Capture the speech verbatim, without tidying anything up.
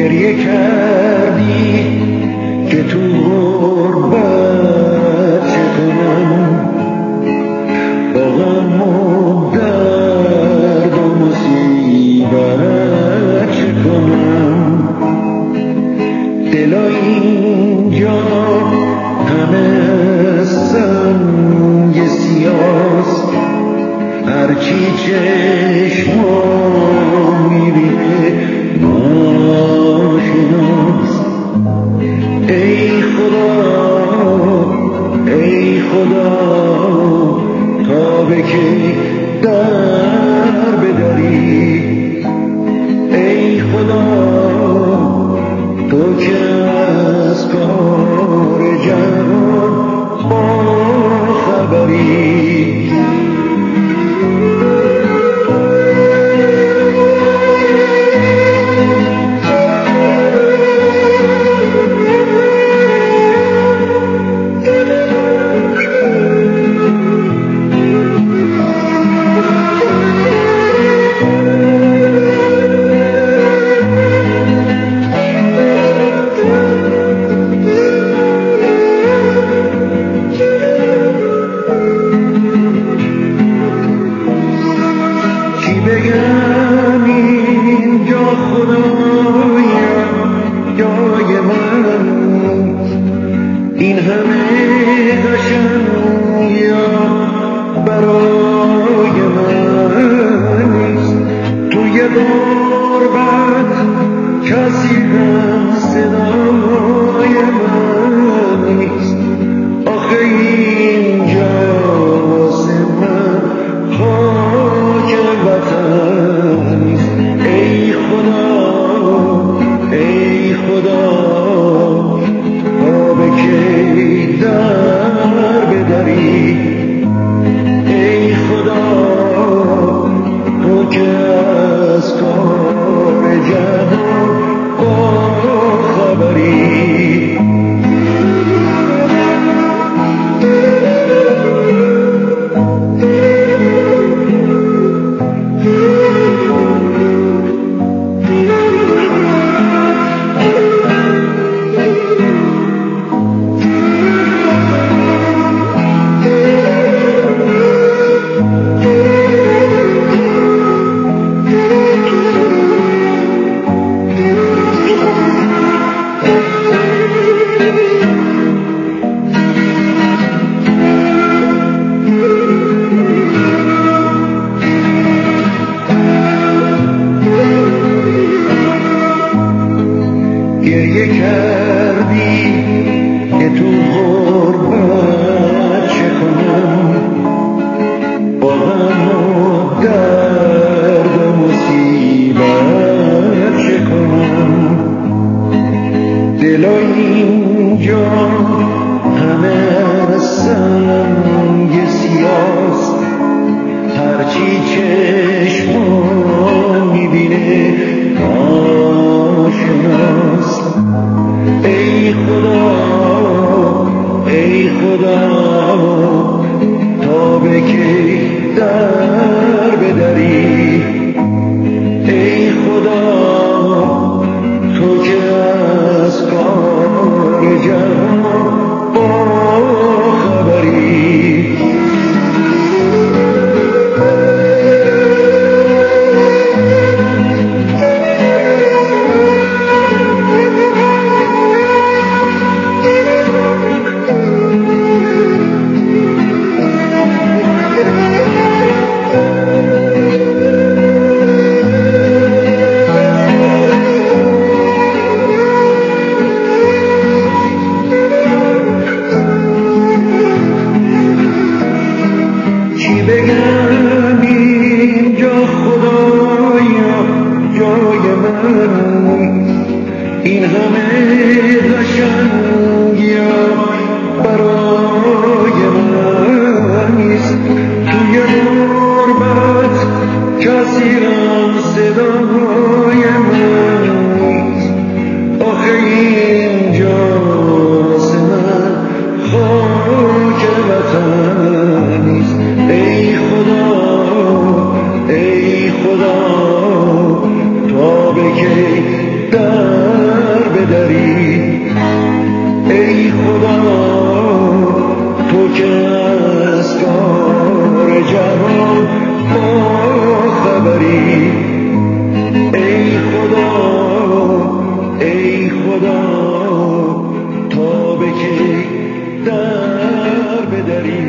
گریه کردی که تو غربت چه کنم، با غم و درد و مصیبت چه کنم. دلا اینجا همه سنگ سیاست، هرچی چشمم میبینه ناشناست. ای خدا ای خدا تا به کی در بدری، ای خدا تو که از کار جهان با خبری. بگم اینجا خدایا جای من، این همه قشنگی برای من نیست. توی غربت کسی هم صدای من نیست. آخه اینجا واسه من خاک وطن نیست. ای خدا ای خدا تا به کی در بدری، ای خدا تو که از کار جهان با خبری. گریه کردی که تو غربت چه کنم، با غم و درد و مصیبت چه کنم. دلا اینجا همه سنگ سیاست، هرچی چشمم میبینه ناشناست. ای خدا ای خدا تا به کی در بدری، ای خدا تو که از کار جهان با خبری. بگم اینجا خدایا جای من، این همه قشنگی برای من نیست. توی غربت کسی هم صدای من نیست. آخه اینجا واسه من خاک وطن نیست. ای خدا ای خدا تا به کی در خدا تا به کی در بدری